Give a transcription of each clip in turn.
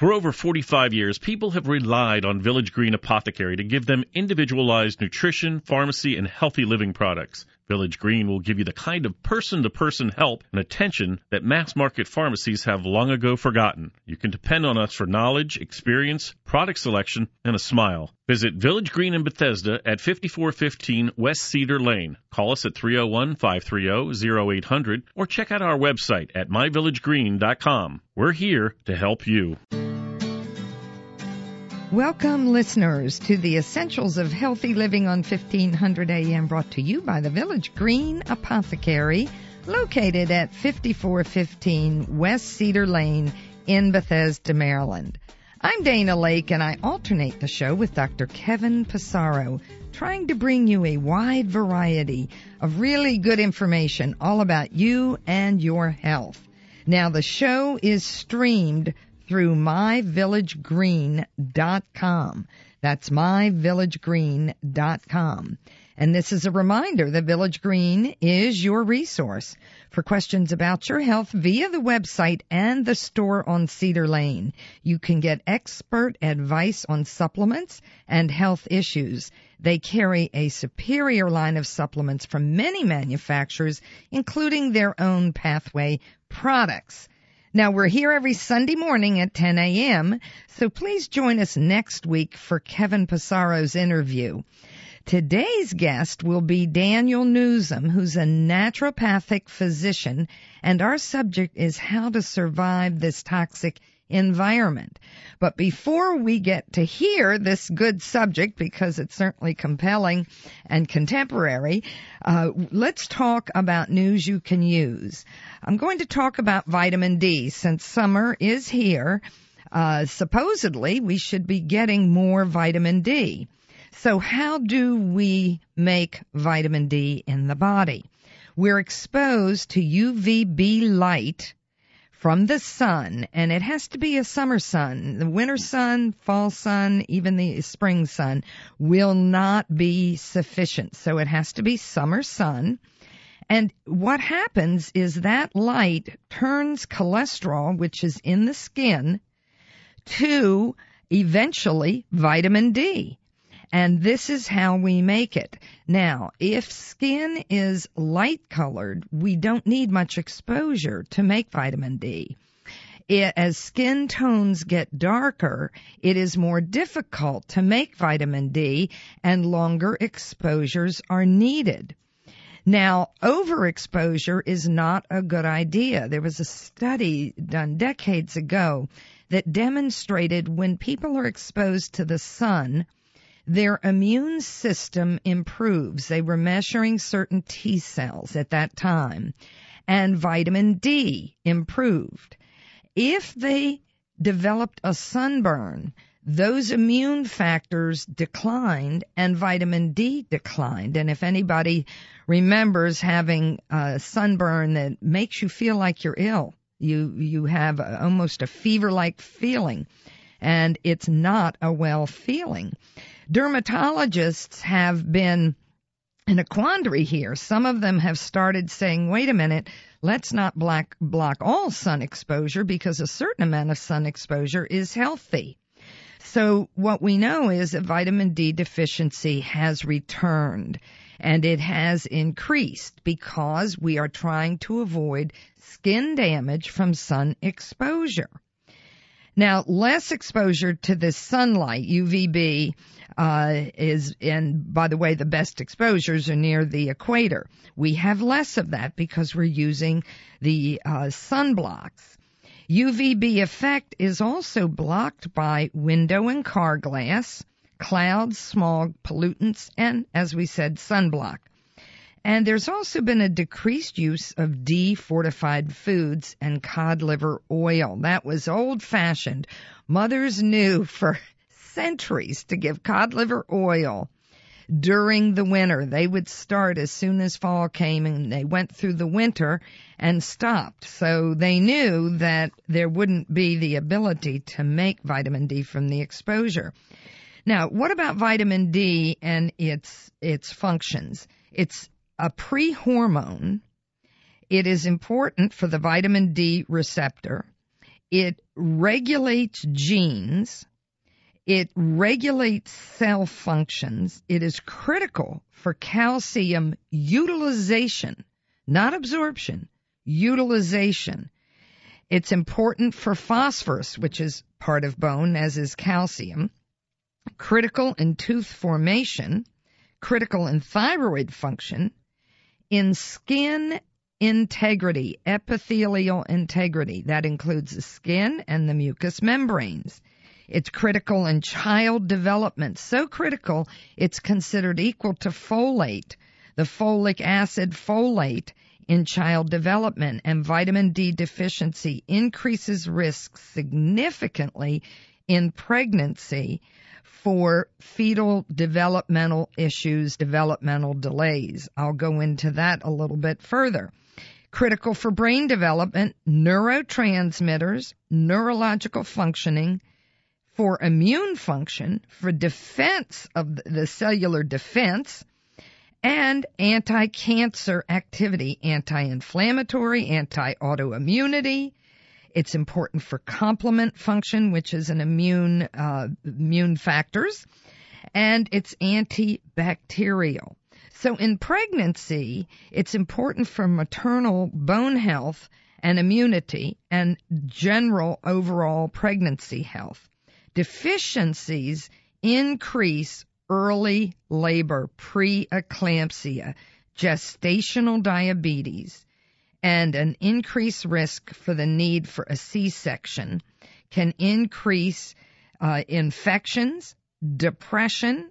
For over 45 years, people have relied on Village Green Apothecary to give them individualized nutrition, pharmacy, and healthy living products. Village Green will give you the kind of person-to-person help and attention that mass-market pharmacies have long ago forgotten. You can depend on us for knowledge, experience, product selection, and a smile. Visit Village Green in Bethesda at 5415 West Cedar Lane. Call us at 301-530-0800 or check out our website at myvillagegreen.com. We're here to help you. Welcome, listeners, to the Essentials of Healthy Living on 1500 AM, brought to you by the Village Green Apothecary, located at 5415 West Cedar Lane in Bethesda, Maryland. I'm Dana Lake, and I alternate the show with Dr. Kevin Passaro, trying to bring you a wide variety of really good information all about you and your health. Now, the show is streamed through myvillagegreen.com. That's myvillagegreen.com. And this is a reminder that Village Green is your resource for questions about your health via the website and the store on Cedar Lane. You can get expert advice on supplements and health issues. They carry a superior line of supplements from many manufacturers, including their own Pathway products. Now, we're here every Sunday morning at 10 a.m., so please join us next week for Kevin Passaro's interview. Today's guest will be Daniel Newsom, who's a naturopathic physician, and our subject is how to survive this toxic environment. But before we get to hear this good subject, because it's certainly compelling and contemporary, let's talk about news you can use. I'm going to talk about vitamin D. Since summer is here, supposedly we should be getting more vitamin D. So how do we make vitamin D in the body? We're exposed to UVB light from the sun, and it has to be a summer sun. The winter sun, fall sun, even the spring sun will not be sufficient. So it has to be summer sun. And what happens is that light turns cholesterol, which is in the skin, to eventually vitamin D. And this is how we make it. Now, if skin is light-colored, we don't need much exposure to make vitamin D. As skin tones get darker, it is more difficult to make vitamin D, and longer exposures are needed. Now, overexposure is not a good idea. There was a study done decades ago that demonstrated when people are exposed to the sun, their immune system improves. They were measuring certain T cells at that time, and vitamin D improved. If they developed a sunburn, those immune factors declined and vitamin D declined. And if anybody remembers having a sunburn that makes you feel like you're ill, you have almost a fever-like feeling, and it's not a well feeling. Dermatologists have been in a quandary here. Some of them have started saying, wait a minute, let's not block all sun exposure, because a certain amount of sun exposure is healthy. So what we know is that vitamin D deficiency has returned, and it has increased because we are trying to avoid skin damage from sun exposure. Now, less exposure to the sunlight, UVB, and by the way, the best exposures are near the equator. We have less of that because we're using the sunblocks. UVB effect is also blocked by window and car glass, clouds, smog, pollutants, and, as we said, sunblock. And there's also been a decreased use of D-fortified foods and cod liver oil. That was old-fashioned. Mothers knew for centuries to give cod liver oil during the winter. They would start as soon as fall came, and they went through the winter and stopped. So they knew that there wouldn't be the ability to make vitamin D from the exposure. Now, what about vitamin D and its functions? It's a pre-hormone. It is important for the vitamin D receptor. It regulates genes. It regulates cell functions. It is critical for calcium utilization, not absorption, utilization. It's important for phosphorus, which is part of bone, as is calcium. Critical in tooth formation, critical in thyroid function, in skin integrity, epithelial integrity. That includes the skin and the mucous membranes. It's critical in child development. So critical, it's considered equal to folate, the folic acid folate in child development. And vitamin D deficiency increases risk significantly in pregnancy for fetal developmental issues, developmental delays. I'll go into that a little bit further. Critical for brain development, neurotransmitters, neurological functioning, for immune function, for defense of the cellular defense, and anti-cancer activity, anti-inflammatory, anti-autoimmunity. It's important for complement function, which is an immune factors, and it's antibacterial. So in pregnancy, it's important for maternal bone health and immunity and general overall pregnancy health. Deficiencies increase early labor, preeclampsia, gestational diabetes, and an increased risk for the need for a C-section can increase infections, depression,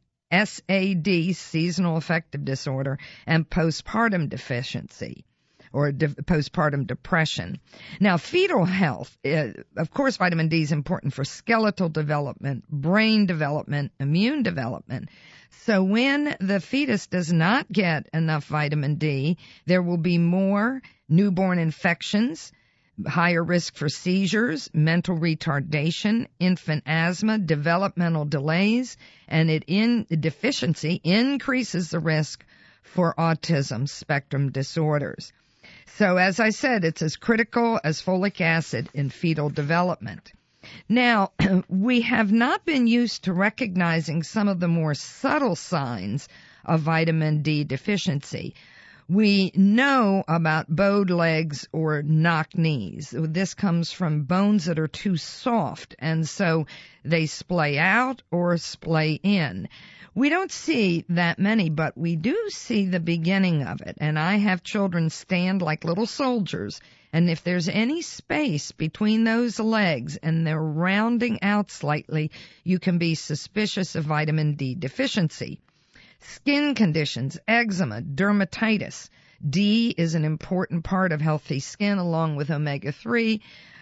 SAD, seasonal affective disorder, and postpartum deficiency or postpartum depression. Now, fetal health, of course, vitamin D is important for skeletal development, brain development, immune development. So when the fetus does not get enough vitamin D, there will be more newborn infections, higher risk for seizures, mental retardation, infant asthma, developmental delays, and deficiency increases the risk for autism spectrum disorders. So as I said, it's as critical as folic acid in fetal development. Now, we have not been used to recognizing some of the more subtle signs of vitamin D deficiency. We know about bowed legs or knock knees. This comes from bones that are too soft, and so they splay out or splay in. We don't see that many, but we do see the beginning of it. And I have children stand like little soldiers, and if there's any space between those legs and they're rounding out slightly, you can be suspicious of vitamin D deficiency. Skin conditions, eczema, dermatitis. D is an important part of healthy skin along with omega-3,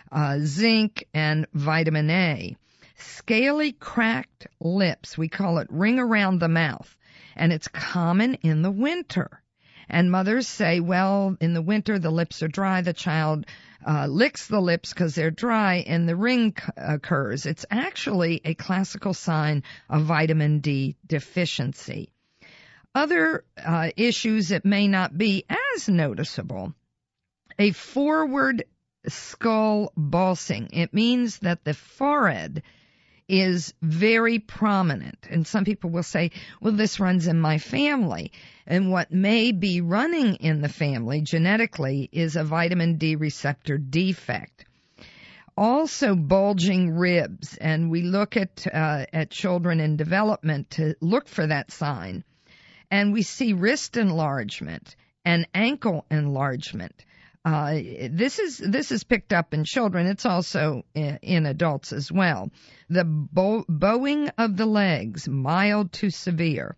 zinc, and vitamin A. Scaly cracked lips, we call it ring around the mouth, and it's common in the winter. And mothers say, well, in the winter the lips are dry, the child licks the lips because they're dry, and the ring occurs. It's actually a classical sign of vitamin D deficiency. Other issues that may not be as noticeable, a forward skull bulging. It means that the forehead is very prominent. And some people will say, well, this runs in my family. And what may be running in the family genetically is a vitamin D receptor defect. Also bulging ribs, and we look at children in development to look for that sign. And we see wrist enlargement and ankle enlargement. This is picked up in children. It's also in adults as well. The bowing of the legs, mild to severe.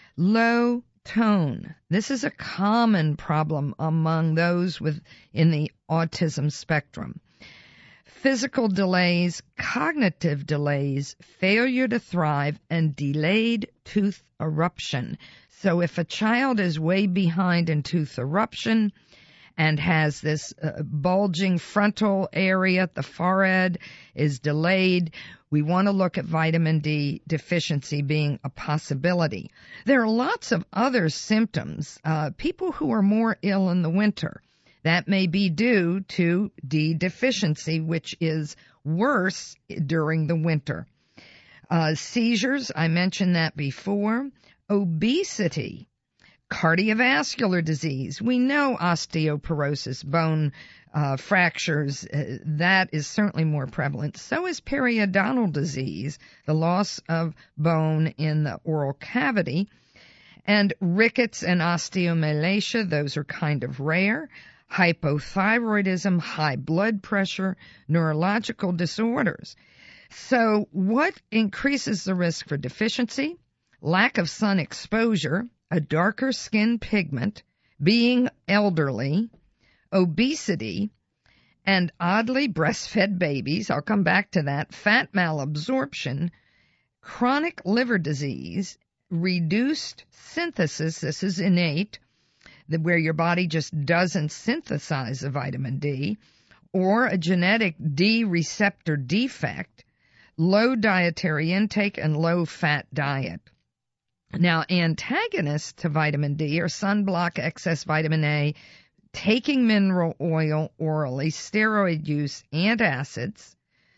Low tone. This is a common problem among those in the autism spectrum. Physical delays, cognitive delays, failure to thrive, and delayed tooth eruption. So if a child is way behind in tooth eruption and has this bulging frontal area, the forehead is delayed, we want to look at vitamin D deficiency being a possibility. There are lots of other symptoms. People who are more ill in the winter, that may be due to D deficiency, which is worse during the winter. Seizures, I mentioned that before. Obesity, cardiovascular disease. We know osteoporosis, bone fractures, that is certainly more prevalent. So is periodontal disease, the loss of bone in the oral cavity. And rickets and osteomalacia, those are kind of rare. Hypothyroidism, high blood pressure, neurological disorders. So what increases the risk for deficiency? Lack of sun exposure, a darker skin pigment, being elderly, obesity, and oddly breastfed babies, I'll come back to that, fat malabsorption, chronic liver disease, reduced synthesis, this is innate, where your body just doesn't synthesize the vitamin D, or a genetic D receptor defect, low dietary intake, and low-fat diet. Now, antagonists to vitamin D are sunblock, excess vitamin A, taking mineral oil orally, steroid use, antacids,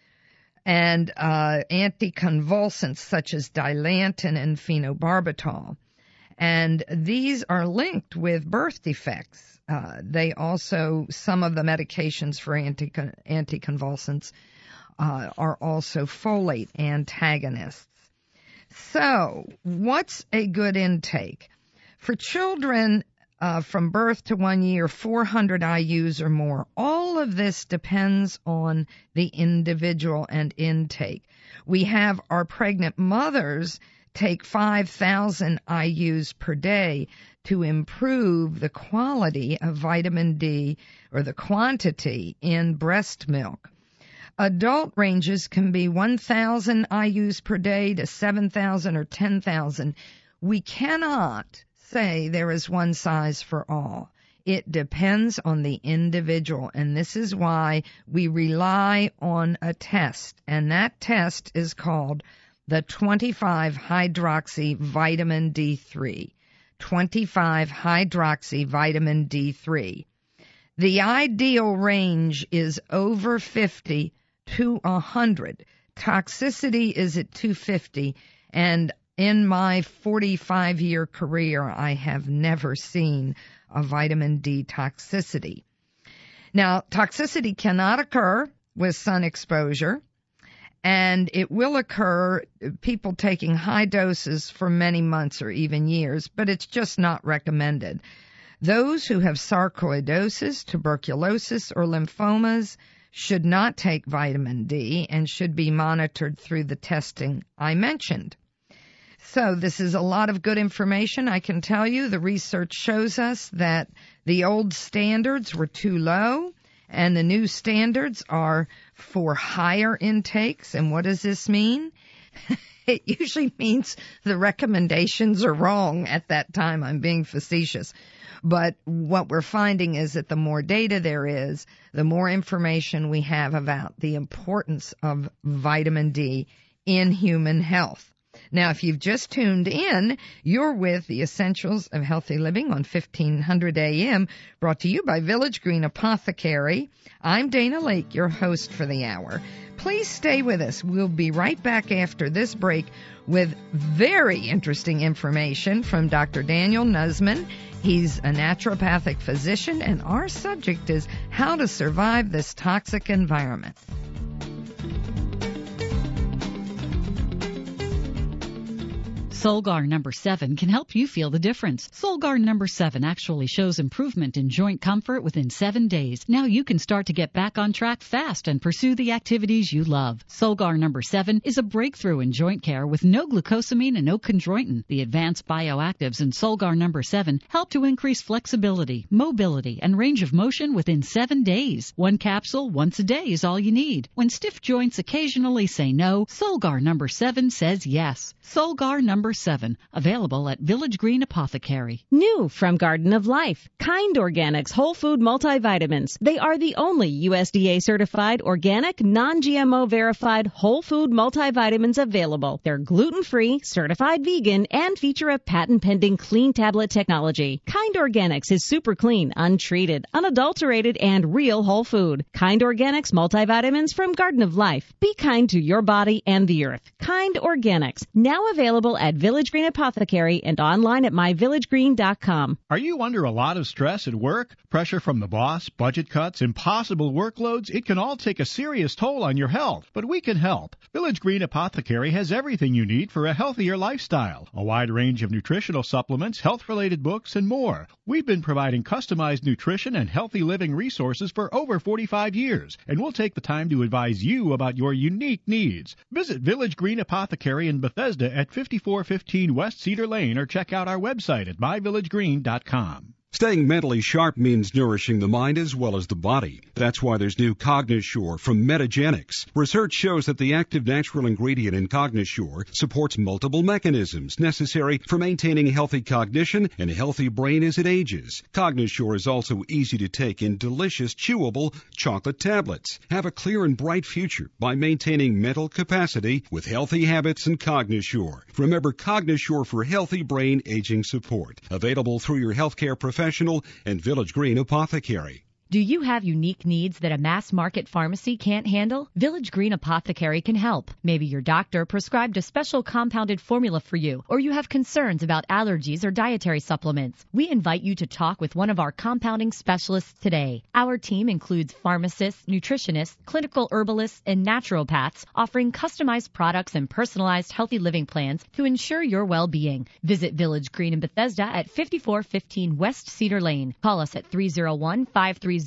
and anticonvulsants such as Dilantin and phenobarbital. And these are linked with birth defects. They also, some of the medications for anticonvulsants are also folate antagonists. So, what's a good intake? For children from birth to 1 year, 400 IUs or more. All of this depends on the individual and intake. We have our pregnant mothers take 5,000 IUs per day to improve the quality of vitamin D or the quantity in breast milk. Adult ranges can be 1,000 IUs per day to 7,000 or 10,000. We cannot say there is one size for all. It depends on the individual, and this is why we rely on a test, and that test is called the 25-hydroxy vitamin D3. 25-hydroxy vitamin D3. The ideal range is over 50 to 100. Toxicity is at 250, and in my 45-year career, I have never seen a vitamin D toxicity. Now, toxicity cannot occur with sun exposure, and it will occur people taking high doses for many months or even years, but it's just not recommended. Those who have sarcoidosis, tuberculosis, or lymphomas should not take vitamin D and should be monitored through the testing I mentioned. So this is a lot of good information. I can tell you the research shows us that the old standards were too low and the new standards are for higher intakes. And what does this mean? It usually means the recommendations are wrong at that time. I'm being facetious. But what we're finding is that the more data there is, the more information we have about the importance of vitamin D in human health. Now, if you've just tuned in, you're with the Essentials of Healthy Living on 1500 AM, brought to you by Village Green Apothecary. I'm Dana Lake, your host for the hour. Please stay with us. We'll be right back after this break with very interesting information from Dr. Daniel Nussman. He's a naturopathic physician, and our subject is how to survive this toxic environment. Solgar number 7 can help you feel the difference. Solgar number 7 actually shows improvement in joint comfort within 7 days. Now you can start to get back on track fast and pursue the activities you love. Solgar number 7 is a breakthrough in joint care with no glucosamine and no chondroitin. The advanced bioactives in Solgar number 7 help to increase flexibility, mobility, and range of motion within 7 days. One capsule once a day is all you need. When stiff joints occasionally say no, Solgar number 7 says yes. Solgar number 24/7. Available at Village Green Apothecary. New from Garden of Life, Kind Organics Whole Food Multivitamins. They are the only USDA certified, organic, non-GMO verified whole food multivitamins available. They're gluten-free, certified vegan, and feature a patent-pending clean tablet technology. Kind Organics is super clean, untreated, unadulterated, and real whole food. Kind Organics multivitamins from Garden of Life. Be kind to your body and the earth. Kind Organics, now available at Village Green Apothecary and online at myvillagegreen.com. Are you under a lot of stress at work? Pressure from the boss, budget cuts, impossible workloads? It can all take a serious toll on your health, but we can help. Village Green Apothecary has everything you need for a healthier lifestyle. A wide range of nutritional supplements, health-related books, and more. We've been providing customized nutrition and healthy living resources for over 45 years, and we'll take the time to advise you about your unique needs. Visit Village Green Apothecary in Bethesda at 5415 West Cedar Lane or check out our website at myvillagegreen.com. Staying mentally sharp means nourishing the mind as well as the body. That's why there's new Cognosure from Metagenics. Research shows that the active natural ingredient in Cognosure supports multiple mechanisms necessary for maintaining healthy cognition and a healthy brain as it ages. Cognosure is also easy to take in delicious, chewable chocolate tablets. Have a clear and bright future by maintaining mental capacity with healthy habits and Cognosure. Remember Cognosure for healthy brain aging support. Available through your healthcare professional and Village Green Apothecary. Do you have unique needs that a mass market pharmacy can't handle? Village Green Apothecary can help. Maybe your doctor prescribed a special compounded formula for you, or you have concerns about allergies or dietary supplements. We invite you to talk with one of our compounding specialists today. Our team includes pharmacists, nutritionists, clinical herbalists, and naturopaths offering customized products and personalized healthy living plans to ensure your well-being. Visit Village Green in Bethesda at 5415 West Cedar Lane. Call us at 301-530-0800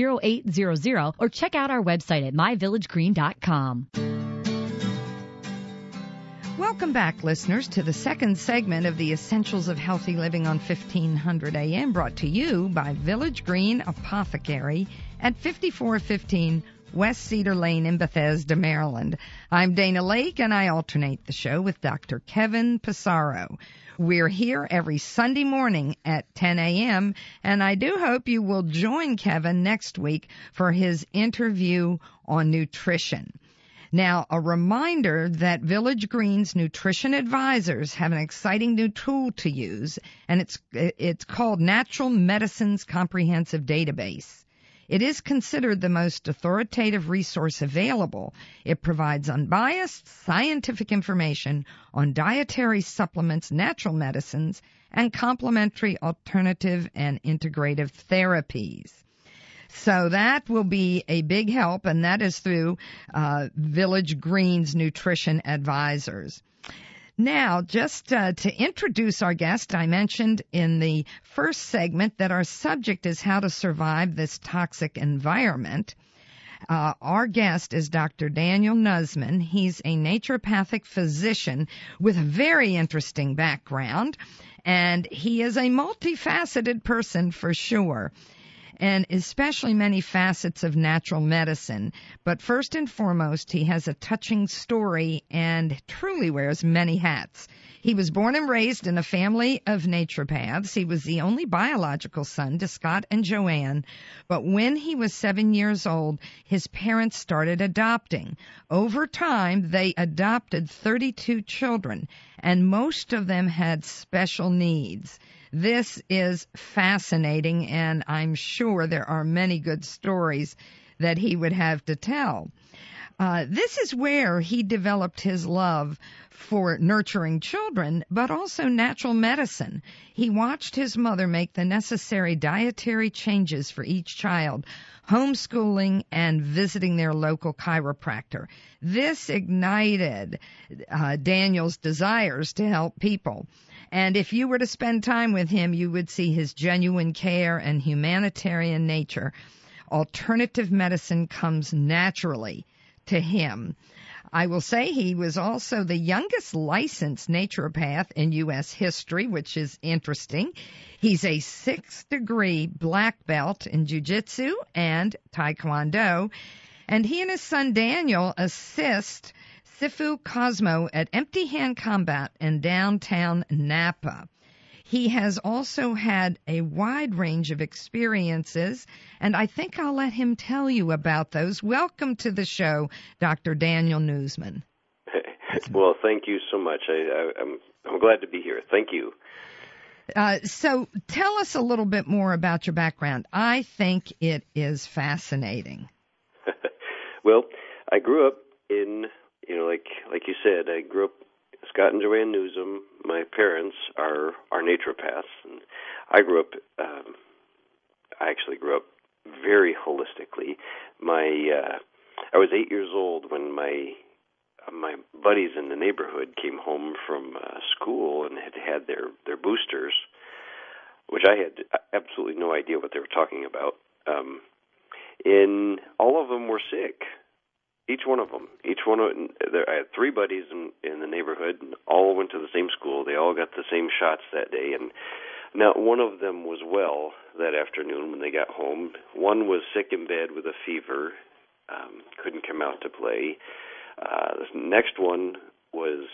or check out our website at myvillagegreen.com. Welcome back, listeners, to the second segment of the Essentials of Healthy Living on 1500 AM, brought to you by Village Green Apothecary at 5415 West Cedar Lane in Bethesda, Maryland. I'm Dana Lake, and I alternate the show with Dr. Kevin Passaro. We're here every Sunday morning at 10 a.m., and I do hope you will join Kevin next week for his interview on nutrition. Now, a reminder that Village Green's Nutrition Advisors have an exciting new tool to use, and it's called Natural Medicines Comprehensive Database. It is considered the most authoritative resource available. It provides unbiased scientific information on dietary supplements, natural medicines, and complementary alternative and integrative therapies. So that will be a big help, and that is through Village Green's Nutrition Advisors. Now, just to introduce our guest, I mentioned in the first segment that our subject is how to survive this toxic environment. Our guest is Dr. Daniel Nussman. He's a naturopathic physician with a very interesting background, and he is a multifaceted person for sure, and especially many facets of natural medicine. But first and foremost, he has a touching story and truly wears many hats. He was born and raised in a family of naturopaths. He was the only biological son to Scott and Joanne. But when he was 7 years old, his parents started adopting. Over time, they adopted 32 children, and most of them had special needs. This is fascinating, and I'm sure there are many good stories that he would have to tell. This is where he developed his love for nurturing children, but also natural medicine. He watched his mother make the necessary dietary changes for each child, homeschooling and visiting their local chiropractor. This ignited Daniel's desires to help people. And if you were to spend time with him, you would see his genuine care and humanitarian nature. Alternative medicine comes naturally to him. I will say he was also the youngest licensed naturopath in U.S. history, which is interesting. He's a 6th degree black belt in jiu-jitsu and taekwondo, and he and his son Daniel assist Sifu Cosmo at Empty Hand Combat in downtown Napa. He has also had a wide range of experiences, and I think I'll let him tell you about those. Welcome to the show, Dr. Daniel Newsman. Well, thank you so much. I'm glad to be here. Thank you. So tell us a little bit more about your background. I think it is fascinating. Well, I grew up in, like you said, I grew up Scott and Joanne Newsom. My parents are naturopaths, and I actually grew up very holistically. I was 8 years old when my buddies in the neighborhood came home from school and had their boosters, which I had absolutely no idea what they were talking about. And all of them were sick. Each one of them. I had three buddies in the neighborhood, and all went to the same school. They all got the same shots that day, and not one of them was well that afternoon when they got home. One was sick in bed with a fever, couldn't come out to play. The next one was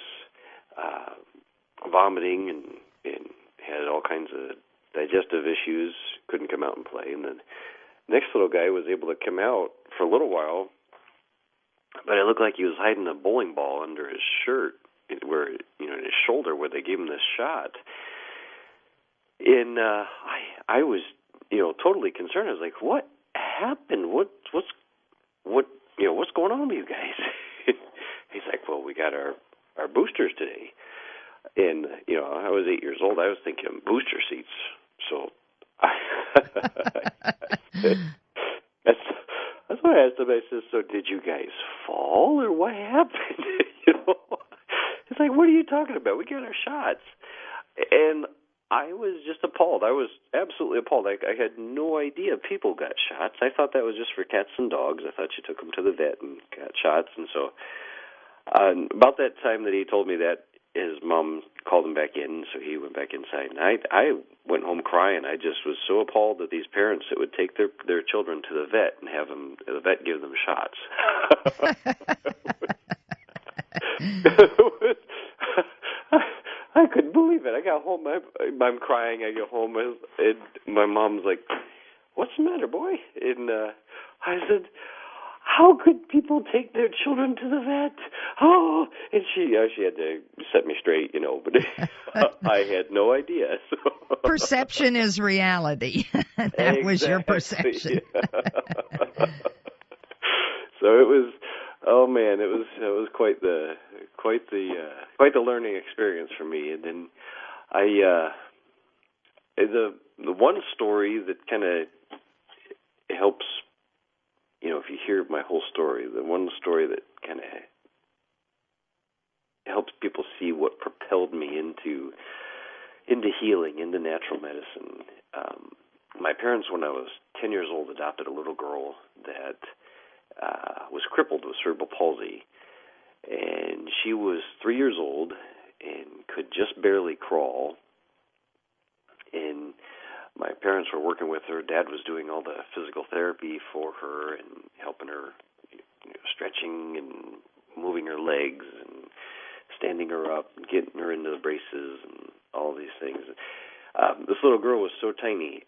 vomiting and had all kinds of digestive issues, couldn't come out and play. And then the next little guy was able to come out for a little while, but it looked like he was hiding a bowling ball under his shirt, where in his shoulder, where they gave him this shot. And I was totally concerned. I was like, what happened? What's going on with you guys? He's like, well, we got our boosters today. And, I was 8 years old. I was thinking booster seats. So that's what I asked him. I said, so did you guys fall or what happened? It's like, what are you talking about? We got our shots. And I was just appalled. I was absolutely appalled. I had no idea people got shots. I thought that was just for cats and dogs. I thought you took them to the vet and got shots. And so about that time that he told me that, his mom called him back in, so he went back inside. And I went home crying. I just was so appalled that these parents that would take their children to the vet and have the vet give them shots. I couldn't believe it. I got home. I'm crying. I get home, and my mom's like, "What's the matter, boy?" And I said, "How could people take their children to the vet?" Oh, and she had to set me straight, but I had no idea. So. Perception is reality. That exactly. Was your perception. So it was. Oh man, it was quite the learning experience for me. And then the one story that kind of helps, if you hear my whole story, the one story that kind of helps people see what propelled me into healing, into natural medicine. My parents, when I was 10 years old, adopted a little girl that was crippled with cerebral palsy, and she was 3 years old and could just barely crawl. And my parents were working with her. Dad was doing all the physical therapy for her and helping her, stretching and moving her legs and standing her up and getting her into the braces and all these things. This little girl was so tiny.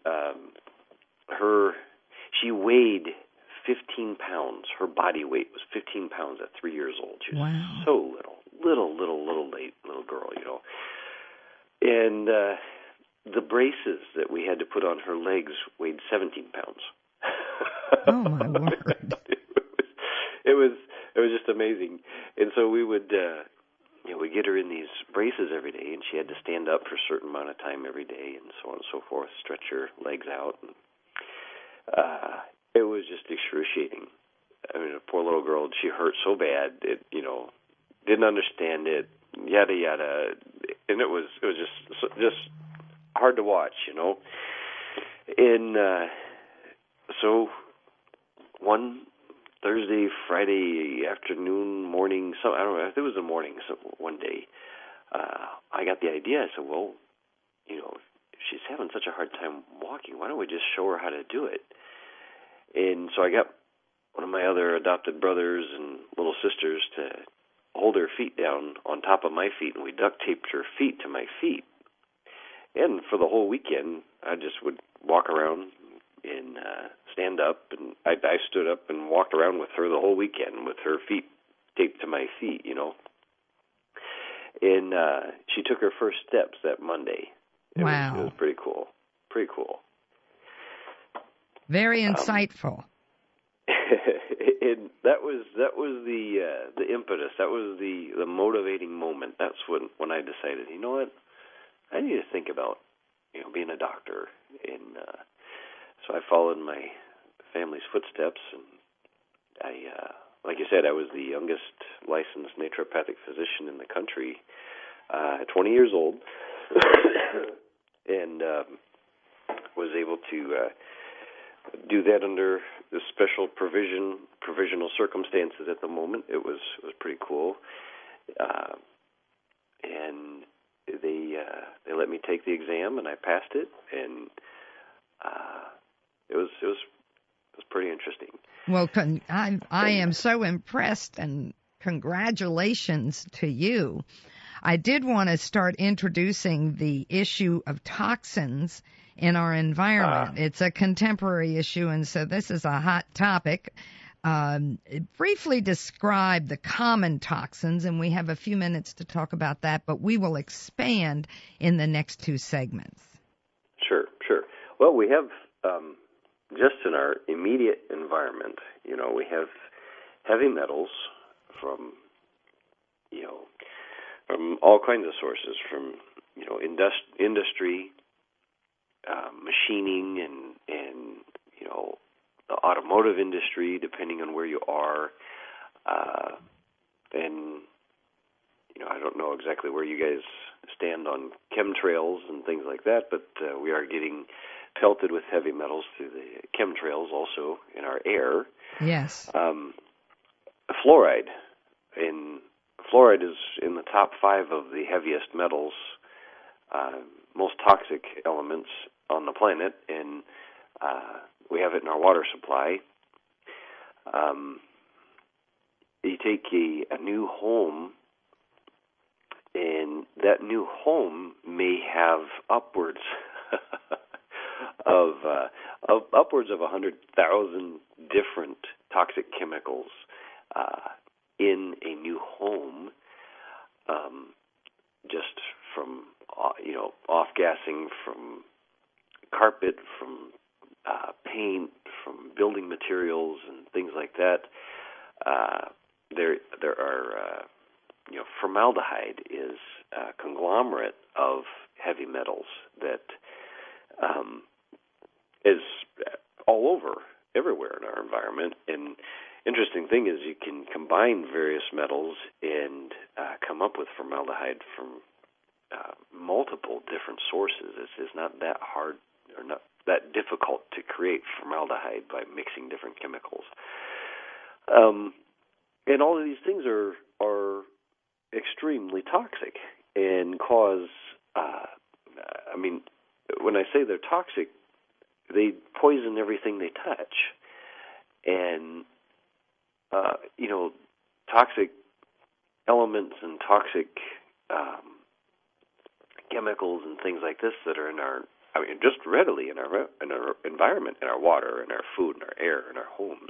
She weighed 15 pounds. Her body weight was 15 pounds at 3 years old. She was so little girl, And the braces that we had to put on her legs weighed 17 pounds. Oh my word! It was just amazing. And so we would we'd get her in these braces every day, and she had to stand up for a certain amount of time every day, and so on and so forth. Stretch her legs out. And, it was just excruciating. I mean, a poor little girl, she hurt so bad, didn't understand it, yada yada, and it was just hard to watch, And so one Thursday, Friday afternoon, morning, I don't know, I think it was the morning, so one day, I got the idea. I said, well, she's having such a hard time walking, why don't we just show her how to do it? And so I got one of my other adopted brothers and little sisters to hold her feet down on top of my feet, and we duct taped her feet to my feet. And for the whole weekend, I just would walk around and stand up, and I stood up and walked around with her the whole weekend with her feet taped to my feet, you know. And she took her first steps that Monday. It was pretty cool. Pretty cool. Very insightful. And that was the impetus. That was the motivating moment. That's when I decided, you know what, I need to think about, you know, being a doctor. And so I followed my family's footsteps, and I, like you said, I was the youngest licensed naturopathic physician in the country at 20 years old, and was able to do that under the special provisional circumstances at the moment. It was pretty cool, and they let me take the exam, and I passed it, and it was pretty interesting. Well, I am so impressed, and congratulations to you. I did want to start introducing the issue of toxins in our environment. It's a contemporary issue, and so this is a hot topic. Briefly describe the common toxins, and we have a few minutes to talk about that, but we will expand in the next two segments. Sure. Well, we have, just in our immediate environment, you know, we have heavy metals from, you know, from all kinds of sources, from, you know, industry, machining, and you know, the automotive industry, depending on where you are, and you know, I don't know exactly where you guys stand on chemtrails and things like that, but we are getting pelted with heavy metals through the chemtrails also in our air. Yes. Fluoride. Fluoride is in the top 5 of the heaviest metals, most toxic elements on the planet, and we have it in our water supply. You take a new home, and that new home may have upwards of 100,000 different toxic chemicals in a new home, just from off-gassing from carpet, from paint, from building materials and things like that. There are formaldehyde is a conglomerate of heavy metals that is all over, everywhere in our environment. And interesting thing is you can combine various metals and come up with formaldehyde from multiple different sources. It's not that hard or not that difficult to create formaldehyde by mixing different chemicals. And all of these things are extremely toxic and cause, when I say they're toxic, they poison everything they touch. And, toxic elements and toxic chemicals and things like this that are in just readily in our environment, in our water, in our food, in our air, in our homes.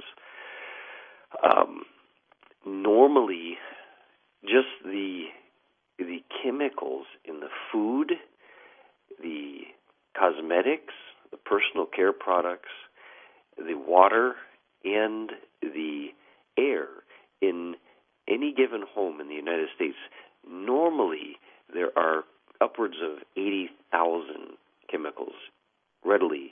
Normally, just the chemicals in the food, the cosmetics, the personal care products, the water, and the air in any given home in the United States, normally there are upwards of 80,000 chemicals readily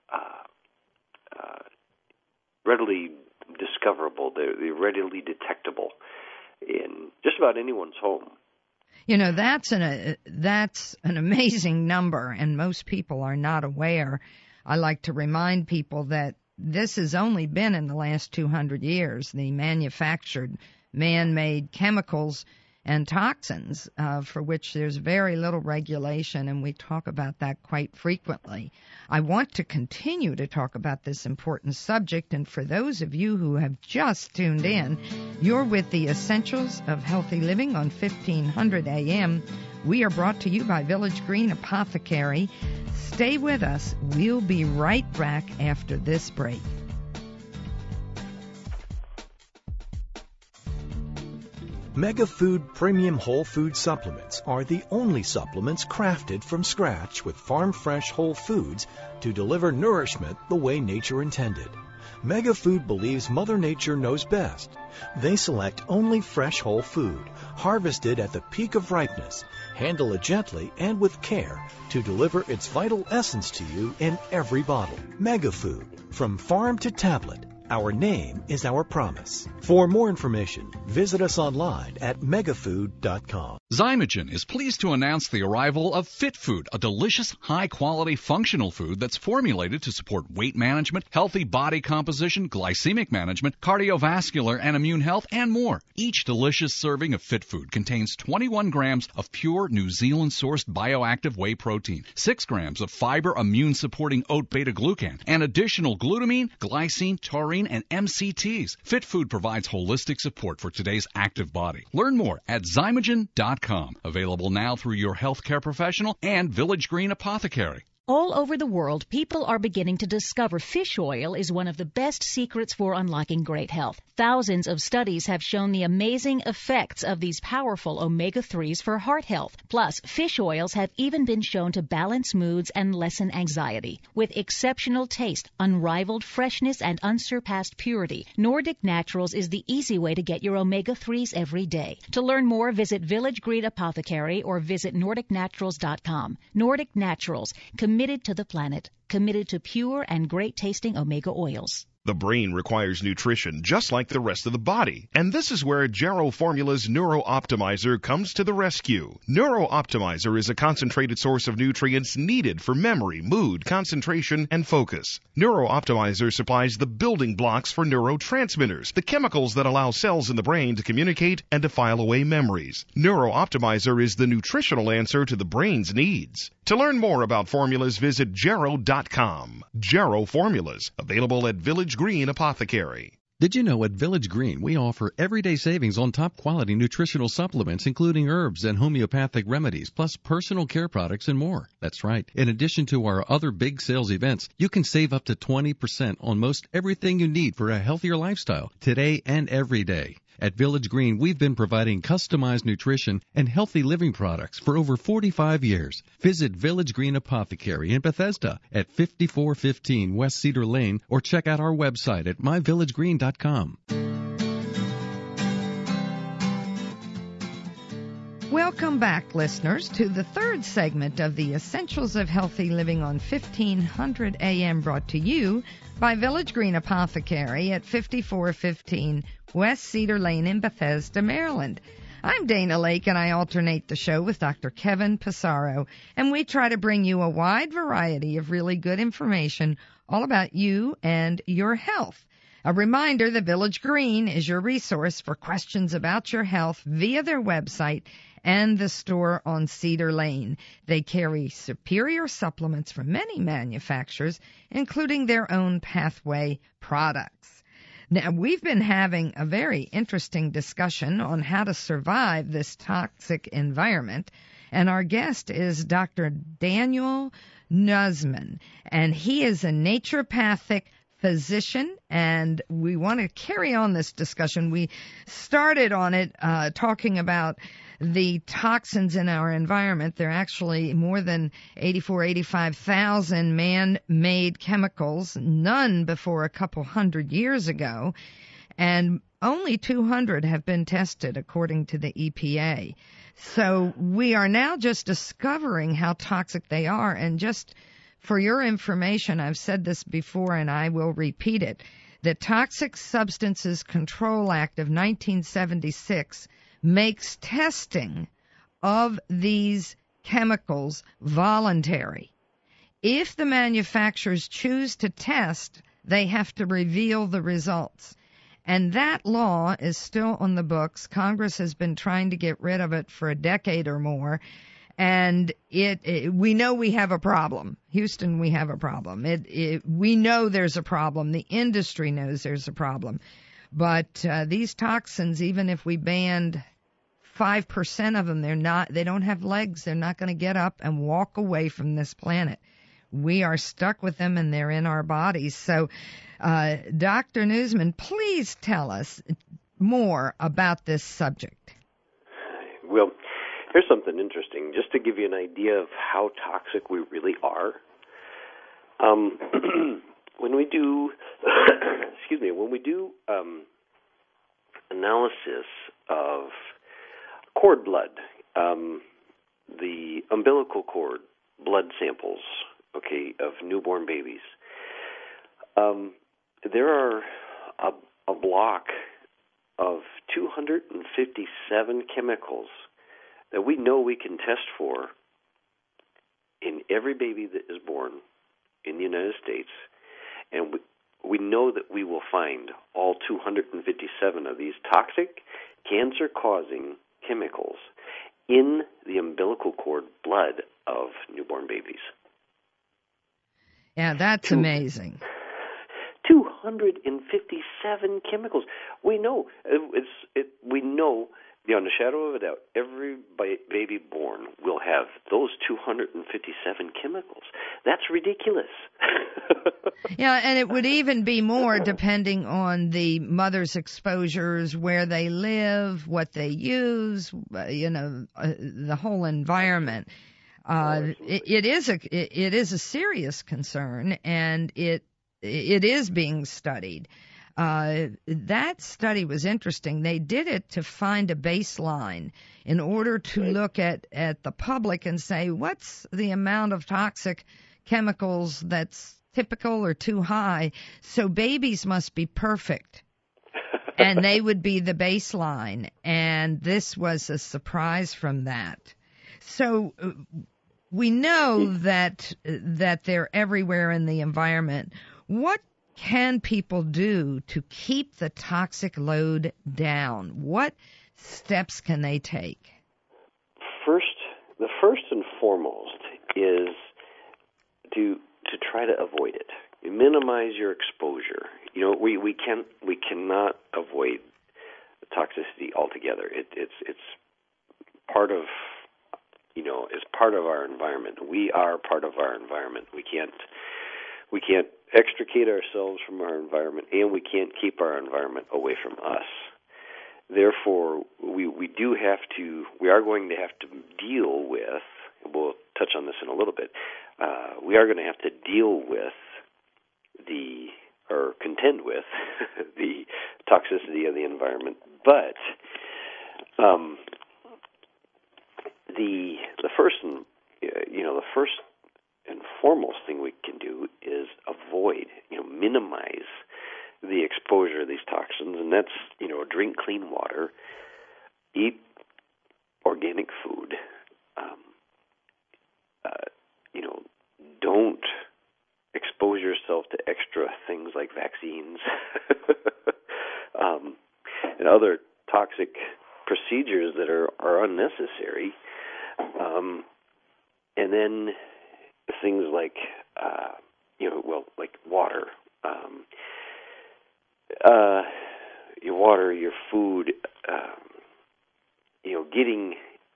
discoverable. They're readily detectable in just about anyone's home. That's an amazing number, and most people are not aware. I like to remind people that this has only been in the last 200 years, the manufactured, man-made chemicals and toxins, for which there's very little regulation, and we talk about that quite frequently. I want to continue to talk about this important subject, and for those of you who have just tuned in, you're with the Essentials of Healthy Living on 1500 AM. We are brought to you by Village Green Apothecary. Stay with us. We'll be right back after this break. MegaFood Premium Whole Food Supplements are the only supplements crafted from scratch with farm-fresh whole foods to deliver nourishment the way nature intended. MegaFood believes Mother Nature knows best. They select only fresh whole food, harvested at the peak of ripeness, handle it gently and with care to deliver its vital essence to you in every bottle. MegaFood, from farm to tablet. Our name is our promise. For more information, visit us online at megafood.com. Zymogen is pleased to announce the arrival of Fit Food, a delicious, high-quality functional food that's formulated to support weight management, healthy body composition, glycemic management, cardiovascular and immune health, and more. Each delicious serving of Fit Food contains 21 grams of pure New Zealand-sourced bioactive whey protein, 6 grams of fiber immune-supporting oat beta-glucan, and additional glutamine, glycine, taurine, and MCTs. Fit Food provides holistic support for today's active body. Learn more at Zymogen.com. Available now through your healthcare professional and Village Green Apothecary. All over the world, people are beginning to discover fish oil is one of the best secrets for unlocking great health. Thousands of studies have shown the amazing effects of these powerful omega-3s for heart health. Plus, fish oils have even been shown to balance moods and lessen anxiety. With exceptional taste, unrivaled freshness, and unsurpassed purity, Nordic Naturals is the easy way to get your omega-3s every day. To learn more, visit Village Green Apothecary or visit NordicNaturals.com. Nordic Naturals, committed to the planet, committed to pure and great-tasting omega oils. The brain requires nutrition just like the rest of the body, and this is where Jarrow Formula's Neuro Optimizer comes to the rescue. Neuro Optimizer is a concentrated source of nutrients needed for memory, mood, concentration, and focus. Neuro Optimizer supplies the building blocks for neurotransmitters, the chemicals that allow cells in the brain to communicate and to file away memories. Neuro Optimizer is the nutritional answer to the brain's needs. To learn more about formulas, visit Jarrow.com. Jarrow Formulas, available at Village Green Apothecary. Did you know at Village Green we offer everyday savings on top quality nutritional supplements, including herbs and homeopathic remedies, plus personal care products and more? That's right. In addition to our other big sales events, you can save up to 20% on most everything you need for a healthier lifestyle today and every day. At Village Green, we've been providing customized nutrition and healthy living products for over 45 years. Visit Village Green Apothecary in Bethesda at 5415 West Cedar Lane or check out our website at myvillagegreen.com. Welcome back, listeners, to the third segment of the Essentials of Healthy Living on 1500 AM, brought to you by Village Green Apothecary at 5415 West Cedar Lane in Bethesda, Maryland. I'm Dana Lake, and I alternate the show with Dr. Kevin Passaro, and we try to bring you a wide variety of really good information all about you and your health. A reminder that Village Green is your resource for questions about your health via their website and the store on Cedar Lane. They carry superior supplements from many manufacturers, including their own Pathway products. Now, we've been having a very interesting discussion on how to survive this toxic environment, and our guest is Dr. Daniel Nussman, and he is a naturopathic physician, and we want to carry on this discussion. We started on it talking about the toxins in our environment. There are actually more than 85,000 man-made chemicals, none before a couple hundred years ago, and only 200 have been tested according to the EPA. So we are now just discovering how toxic they are, and just for your information, I've said this before and I will repeat it. The Toxic Substances Control Act of 1976 makes testing of these chemicals voluntary. If the manufacturers choose to test, they have to reveal the results. And that law is still on the books. Congress has been trying to get rid of it for a decade or more. And we know we have a problem. Houston, we have a problem. We know there's a problem. The industry knows there's a problem. But these toxins, even if we banned 5% of them, they don't have legs. They're not going to get up and walk away from this planet. We are stuck with them, and they're in our bodies. So, Dr. Newsman, please tell us more about this subject. Well, here's something interesting, just to give you an idea of how toxic we really are. When we do, analysis of cord blood, the umbilical cord blood samples, of newborn babies, there are a block of 257 chemicals that we know we can test for in every baby that is born in the United States, and we know that we will find all 257 of these toxic, cancer-causing chemicals in the umbilical cord blood of newborn babies. Yeah, that's amazing. 257 chemicals. We know we know beyond a shadow of a doubt, every baby born will have those 257 chemicals. That's ridiculous. Yeah, and it would even be more depending on the mother's exposures, where they live, what they use, the whole environment. It is a serious concern, and it is being studied. That study was interesting. They did it to find a baseline in order to look at the public and say, what's the amount of toxic chemicals that's typical or too high? So babies must be perfect. And they would be the baseline. And this was a surprise from that. So we know that they're everywhere in the environment. What can people do to keep the toxic load down? What steps can they take? The first and foremost is to try to avoid it. You minimize your exposure. We cannot avoid toxicity altogether. It's part of is part of our environment. We are part of our environment. We can't extricate ourselves from our environment, and we can't keep our environment away from us. Therefore, we are going to have to deal with, we'll touch on this in a little bit, we are going to have to deal with contend with the toxicity of the environment. But the first and foremost thing we can do is avoid, minimize the exposure of these toxins, and that's, drink clean water, eat organic food, don't expose yourself to extra things like vaccines and other toxic procedures that are unnecessary, and then things like like water, your water, your food, getting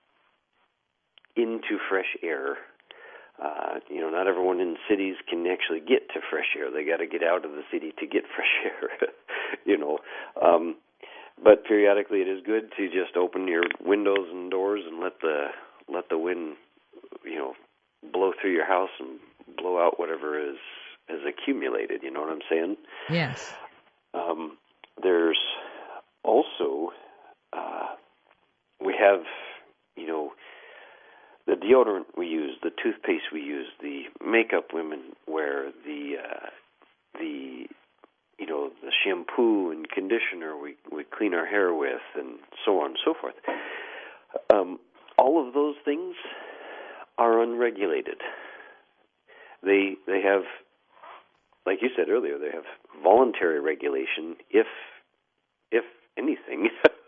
into fresh air. Not everyone in cities can actually get to fresh air. They got to get out of the city to get fresh air. But periodically, it is good to just open your windows and doors and let the wind, blow through your house and blow out whatever is accumulated. You know what I'm saying? Yes. There's also we have the deodorant we use, the toothpaste we use, the makeup women wear, the shampoo and conditioner we clean our hair with, and so on and so forth. All of those things are unregulated. They have, like you said earlier, they have voluntary regulation if if anything.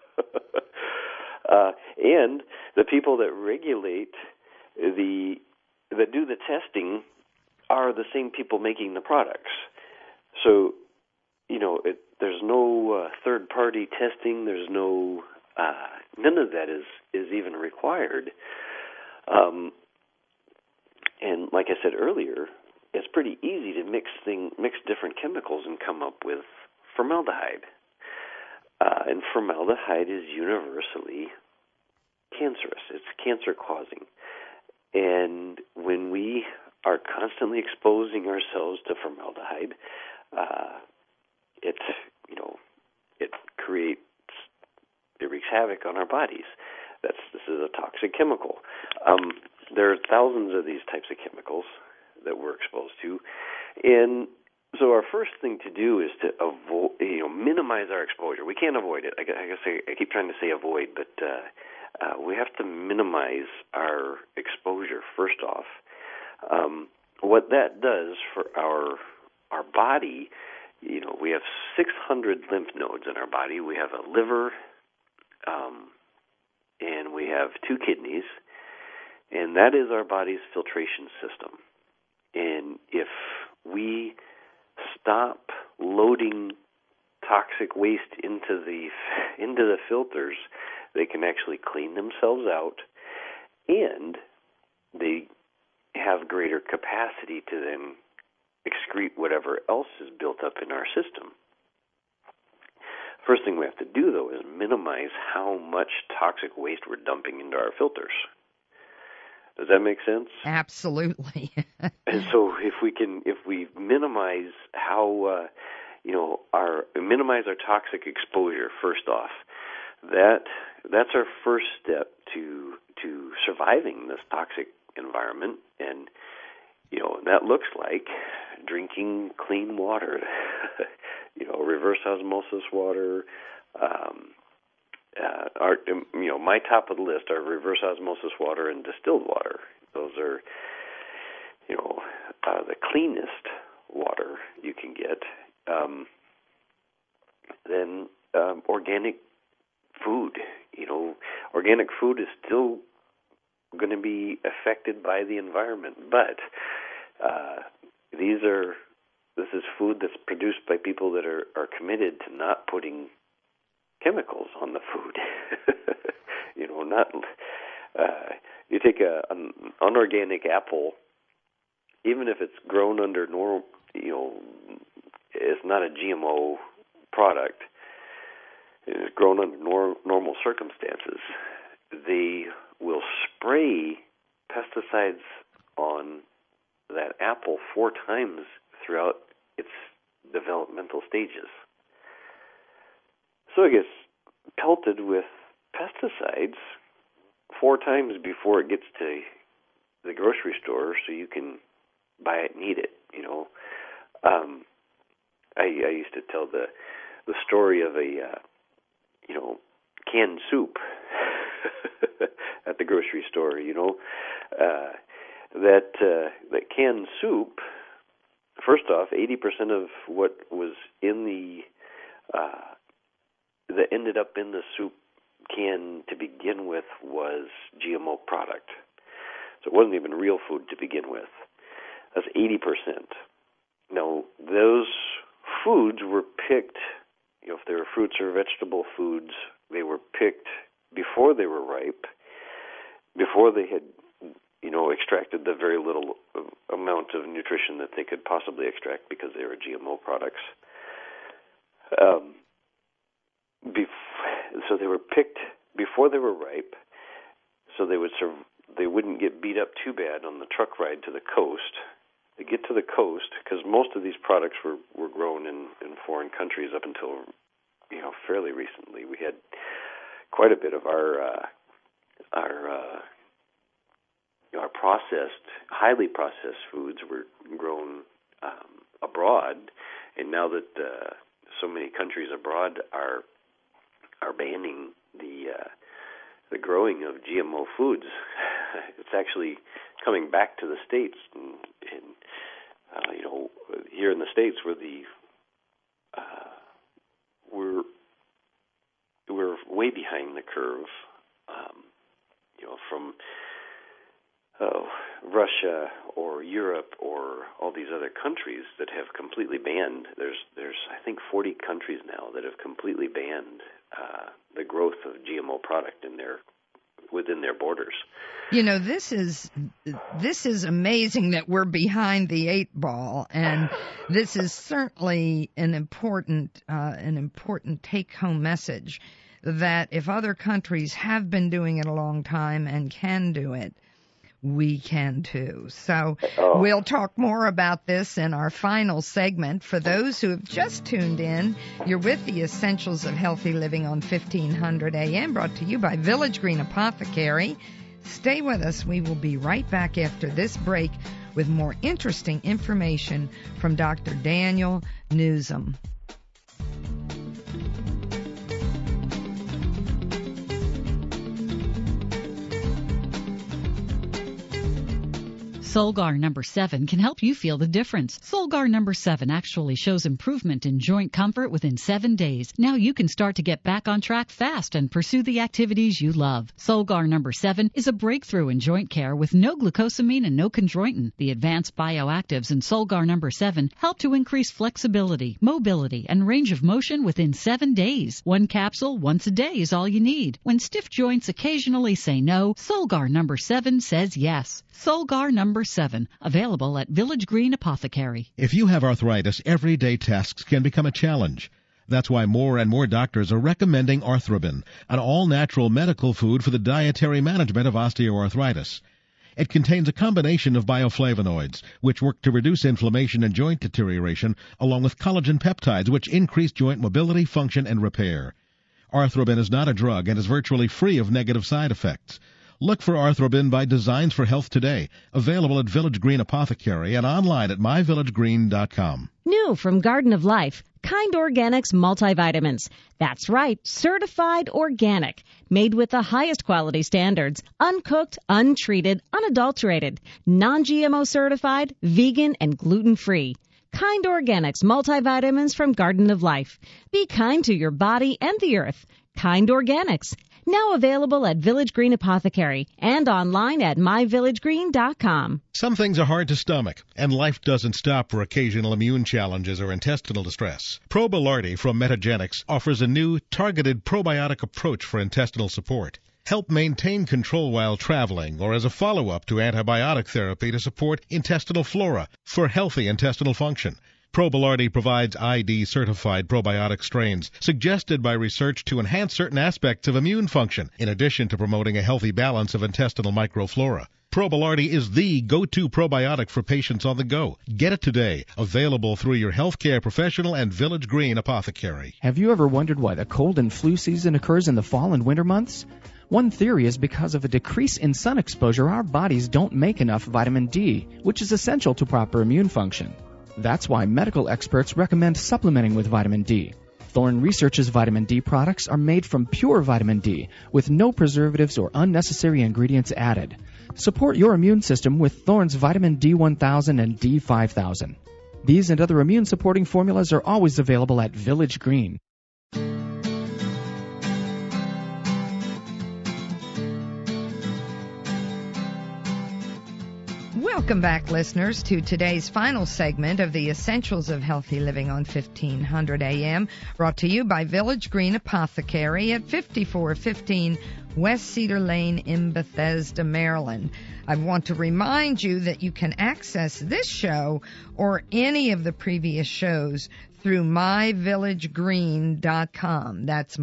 And the people that regulate that do the testing are the same people making the products. So, there's no third-party testing. There's no none of that is even required. And like I said earlier, it's pretty easy to mix different chemicals and come up with formaldehyde. And formaldehyde is universally cancerous. It's cancer-causing. And when we are constantly exposing ourselves to formaldehyde, it wreaks havoc on our bodies. This is a toxic chemical. There are thousands of these types of chemicals that we're exposed to, and so our first thing to do is to minimize our exposure. We can't avoid it. I keep trying to say avoid, but we have to minimize our exposure first off. What that does for our body, we have 600 lymph nodes in our body. We have a liver, and we have 2 kidneys, and that is our body's filtration system. And if we stop loading toxic waste into the filters, they can actually clean themselves out, and they have greater capacity to then excrete whatever else is built up in our system. First thing we have to do, though, is minimize how much toxic waste we're dumping into our filters. Does that make sense? Absolutely. And so if we minimize minimize our toxic exposure first off, that's our first step to surviving this toxic environment. And that looks like drinking clean water, reverse osmosis water. My top of the list are reverse osmosis water and distilled water. Those are, the cleanest water you can get. Then organic food. Organic food is still going to be affected by the environment, but this is food that's produced by people that are committed to not putting chemicals on the food. You take an unorganic apple, even if it's grown under normal, it's not a GMO product. It's grown under normal circumstances. They will spray pesticides on that apple 4 times throughout its developmental stages. So it gets pelted with pesticides 4 times before it gets to the grocery store, so you can buy it and eat it. I used to tell the story of a canned soup at the grocery store. That canned soup. First off, 80% of what was in that ended up in the soup can to begin with was GMO product. So it wasn't even real food to begin with. That's 80%. Now, those foods were picked, if they were fruits or vegetable foods, they were picked before they were ripe, before they had, extracted the very little amount of nutrition that they could possibly extract because they were GMO products. So they were picked before they were ripe, so they wouldn't get beat up too bad on the truck ride to the coast. They get to the coast, because most of these products were grown in foreign countries up until fairly recently. We had quite a bit of our highly processed foods were grown abroad, and now that so many countries abroad are banning the growing of GMO foods, it's actually coming back to the States. And here in the States, we're we're way behind the curve, from Russia or Europe or all these other countries that have completely banned. There's I think 40 countries now that have completely banned the growth of GMO product within their borders. This is amazing that we're behind the 8 ball, and this is certainly an important take-home message that if other countries have been doing it a long time and can do it, we can too. So we'll talk more about this in our final segment. For those who have just tuned in, you're with the Essentials of Healthy Living on 1500 AM, brought to you by Village Green Apothecary. Stay with us. We will be right back after this break with more interesting information from Dr. Daniel Newsom. Solgar number 7 can help you feel the difference. Solgar number 7 actually shows improvement in joint comfort within 7 days. Now you can start to get back on track fast and pursue the activities you love. Solgar number 7 is a breakthrough in joint care with no glucosamine and no chondroitin. The advanced bioactives in Solgar number 7 help to increase flexibility, mobility, and range of motion within 7 days. 1 capsule once a day is all you need. When stiff joints occasionally say no, Solgar number 7 says yes. Solgar number 7, available at Village Green Apothecary. If you have arthritis, everyday tasks can become a challenge. That's why more and more doctors are recommending Arthrobin, an all-natural medical food for the dietary management of osteoarthritis. It contains a combination of bioflavonoids, which work to reduce inflammation and joint deterioration, along with collagen peptides, which increase joint mobility, function, and repair. Arthrobin is not a drug and is virtually free of negative side effects. Look for Arthrobin by Designs for Health today, available at Village Green Apothecary and online at myvillagegreen.com. New from Garden of Life, Kind Organics multivitamins. That's right, certified organic, made with the highest quality standards, uncooked, untreated, unadulterated, non-GMO certified, vegan, and gluten-free. Kind Organics multivitamins from Garden of Life. Be kind to your body and the earth. Kind Organics. Now available at Village Green Apothecary and online at myvillagegreen.com. Some things are hard to stomach, and life doesn't stop for occasional immune challenges or intestinal distress. Probilardi from Metagenics offers a new, targeted probiotic approach for intestinal support. Help maintain control while traveling or as a follow-up to antibiotic therapy to support intestinal flora for healthy intestinal function. Probilardi provides ID-certified probiotic strains suggested by research to enhance certain aspects of immune function, in addition to promoting a healthy balance of intestinal microflora. Probilardi is the go-to probiotic for patients on the go. Get it today. Available through your healthcare professional and Village Green Apothecary. Have you ever wondered why the cold and flu season occurs in the fall and winter months? One theory is because of a decrease in sun exposure, our bodies don't make enough vitamin D, which is essential to proper immune function. That's why medical experts recommend supplementing with vitamin D. Thorne Research's vitamin D products are made from pure vitamin D with no preservatives or unnecessary ingredients added. Support your immune system with Thorne's vitamin D1000 and D5000. These and other immune supporting formulas are always available at Village Green. Welcome back, listeners, to today's final segment of the Essentials of Healthy Living on 1500 AM, brought to you by Village Green Apothecary at 5415 West Cedar Lane in Bethesda, Maryland. I want to remind you that you can access this show or any of the previous shows through myvillagegreen.com. That's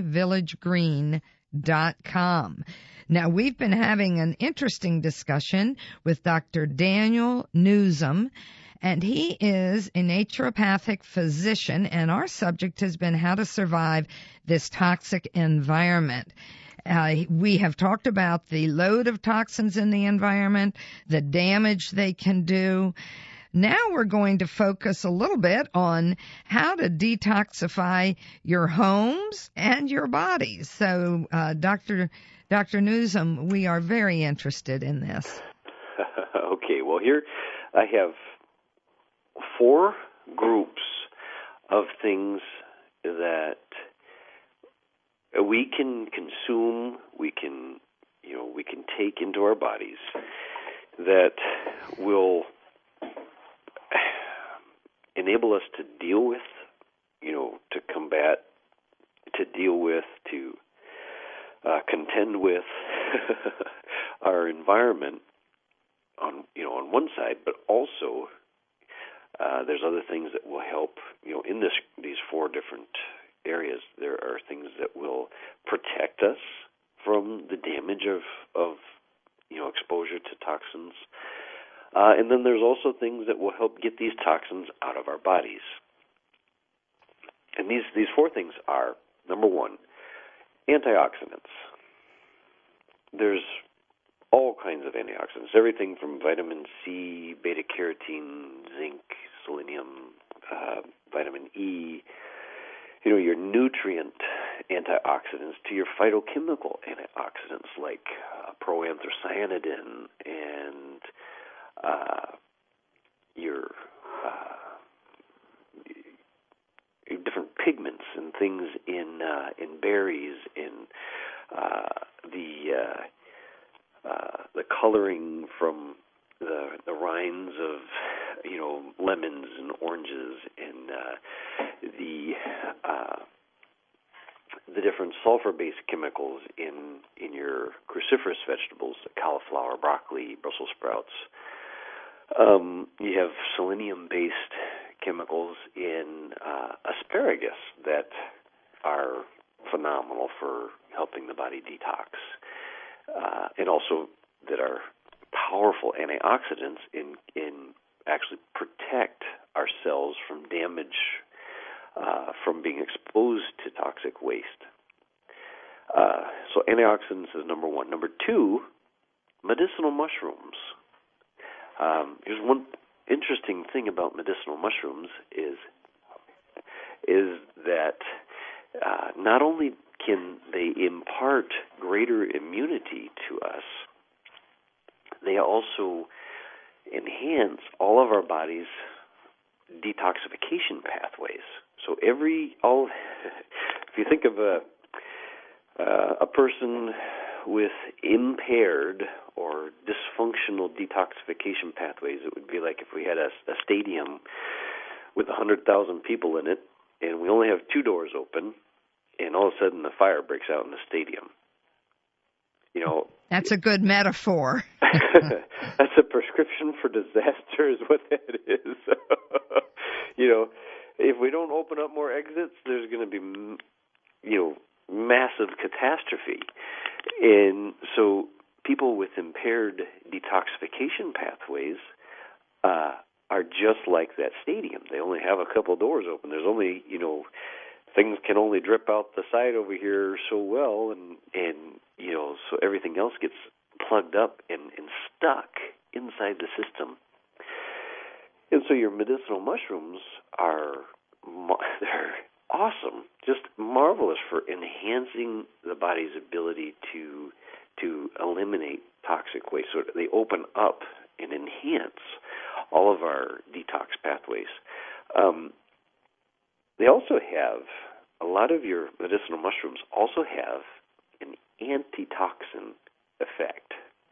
myvillagegreen.com. Now, we've been having an interesting discussion with Dr. Daniel Newsom, and he is a naturopathic physician, and our subject has been how to survive this toxic environment. We have talked about the load of toxins in the environment, the damage they can do. Now we're going to focus a little bit on how to detoxify your homes and your bodies. So, Dr. Newsom, we are very interested in this. Okay, well, here I have 4 groups of things that we can consume, we can take into our bodies that will enable us to deal with, to combat, to deal with, to contend with our environment on one side, but also there's other things that will help. In these four different areas, there are things that will protect us from the damage of exposure to toxins, and then there's also things that will help get these toxins out of our bodies. And these four things are, number one, antioxidants. There's all kinds of antioxidants, everything from vitamin C, beta-carotene, zinc, selenium, vitamin E, your nutrient antioxidants, to your phytochemical antioxidants like proanthocyanidin and your different pigments and things in berries, in the coloring from the rinds of lemons and oranges, and the different sulfur-based chemicals in your cruciferous vegetables, cauliflower, broccoli, Brussels sprouts. You have selenium-based chemicals in asparagus that are phenomenal for helping the body detox, and also that are powerful antioxidants in actually protect our cells from damage from being exposed to toxic waste. So antioxidants is number one. Number two, medicinal mushrooms. Here's one interesting thing about medicinal mushrooms is that not only can they impart greater immunity to us, they also enhance all of our body's detoxification pathways. So if you think of a person with impaired or dysfunctional detoxification pathways, it would be like if we had a stadium with 100,000 people in it, and we only have two doors open, and all of a sudden the fire breaks out in the stadium. That's a good metaphor. That's a prescription for disaster is what that is. If we don't open up more exits, there's going to be, massive catastrophe. And so people with impaired detoxification pathways are just like that stadium. They only have a couple doors open. There's only, things can only drip out the side over here so well, and so everything else gets plugged up and stuck inside the system. And so your medicinal mushrooms they're awesome, just marvelous for enhancing the body's ability to eliminate toxic waste. So they open up and enhance all of our detox pathways. They also have, a lot of your medicinal mushrooms also have an antitoxin effect,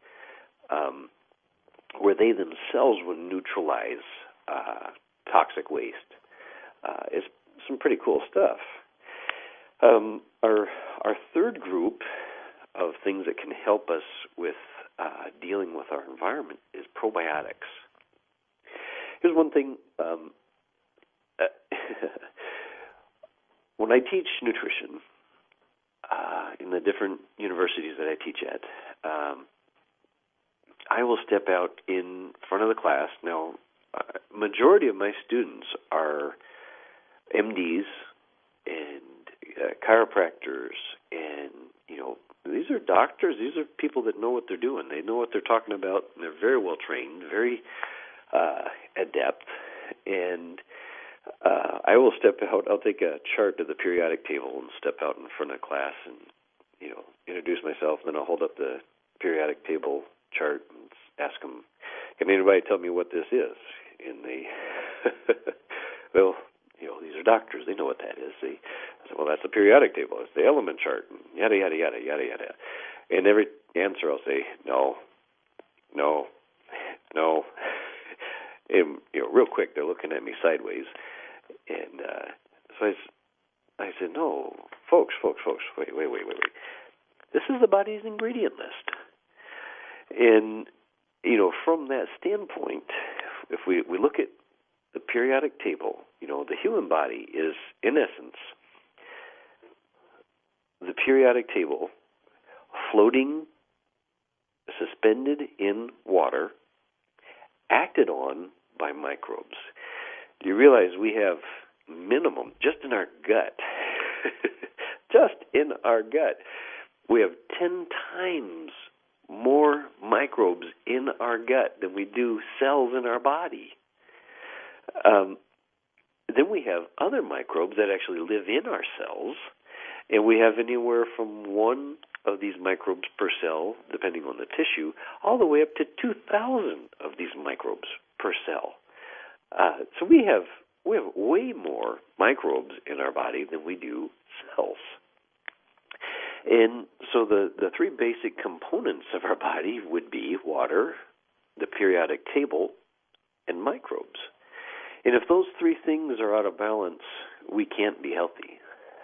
where they themselves will neutralize toxic waste. It's some pretty cool stuff. Our third group of things that can help us with dealing with our environment is probiotics. Here's one thing. When I teach nutrition in the different universities that I teach at, I will step out in front of the class. Now, majority of my students are MDs and chiropractors, and these are doctors. These are people that know what they're doing. They know what they're talking about. And they're very well trained, very adept, and I will step out. I'll take a chart of the periodic table and step out in front of class and introduce myself. Then I'll hold up the periodic table chart and ask them, "Can anybody tell me what this is?" And they, well, these are doctors. They know what that is. I said, well, that's the periodic table. It's the element chart. Yada, yada, yada, yada, yada. And every answer I'll say, no. And, real quick, they're looking at me sideways. And so I said, no, folks, wait. This is the body's ingredient list. And, from that standpoint, if we look at the periodic table, the human body is, in essence, the periodic table floating, suspended in water, acted on by microbes. Do you realize we have minimum, just in our gut, we have 10 times more microbes in our gut than we do cells in our body. Then we have other microbes that actually live in our cells, and we have anywhere from 1 of these microbes per cell, depending on the tissue, all the way up to 2,000 of these microbes per cell. So we have way more microbes in our body than we do cells. And so the 3 basic components of our body would be water, the periodic table, and microbes. And if those 3 things are out of balance, we can't be healthy.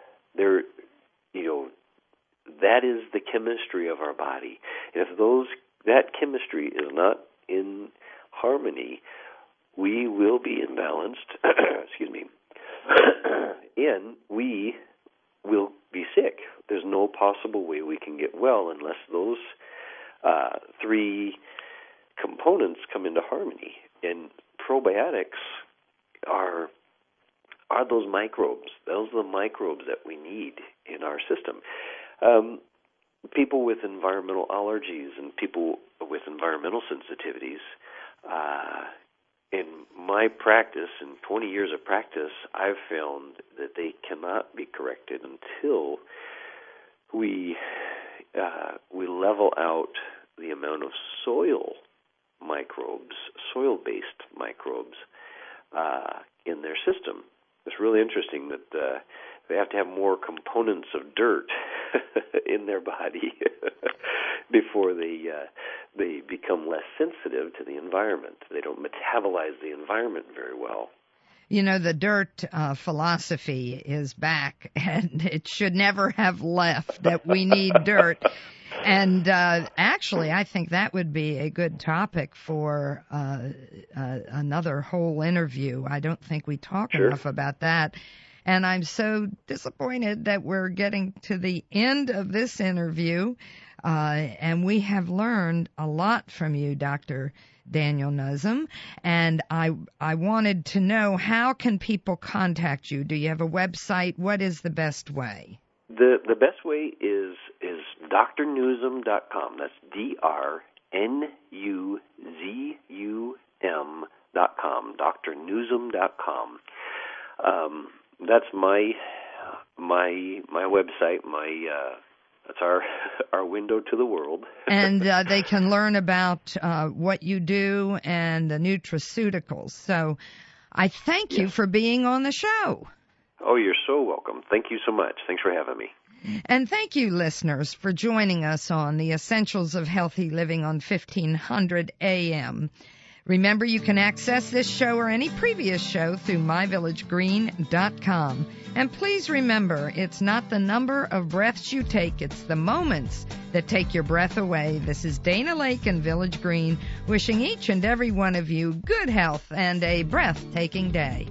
That is the chemistry of our body. And if that chemistry is not in harmony, we will be imbalanced, excuse me, and we will be sick. There's no possible way we can get well unless those 3 components come into harmony. And probiotics are those microbes. Those are the microbes that we need in our system. People with environmental allergies and people with environmental sensitivities, in my practice, in 20 years of practice, I've found that they cannot be corrected until we level out the amount of soil-based microbes in their system. It's really interesting that they have to have more components of dirt in their body before they become less sensitive to the environment. They don't metabolize the environment very well. The dirt philosophy is back, and it should never have left, that we need dirt. And actually, I think that would be a good topic for another whole interview. I don't think we talk enough about that. And I'm so disappointed that we're getting to the end of this interview, and we have learned a lot from you, Dr. Daniel Nuzum. And I wanted to know, how can people contact you? Do you have a website? What is the best way? The best way is drnuzum.com. That's drnuzum.com. drnuzum.com. That's my website. That's our window to the world. And they can learn about what you do and the nutraceuticals. So I thank you for being on the show. Oh, you're so welcome. Thank you so much. Thanks for having me. And thank you, listeners, for joining us on the Essentials of Healthy Living on 1500 AM. Remember, you can access this show or any previous show through myvillagegreen.com. And please remember, it's not the number of breaths you take, it's the moments that take your breath away. This is Dana Lake and Village Green, wishing each and every one of you good health and a breathtaking day.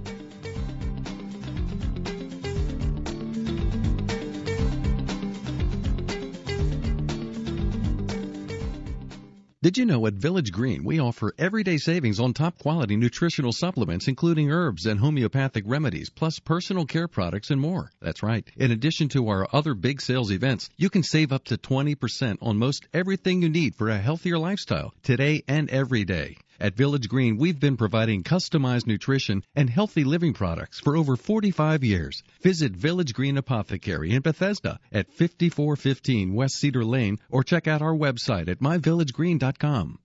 Did you know at Village Green we offer everyday savings on top quality nutritional supplements, including herbs and homeopathic remedies, plus personal care products and more? That's right. In addition to our other big sales events, you can save up to 20% on most everything you need for a healthier lifestyle today and every day. At Village Green, we've been providing customized nutrition and healthy living products for over 45 years. Visit Village Green Apothecary in Bethesda at 5415 West Cedar Lane, or check out our website at myvillagegreen.com.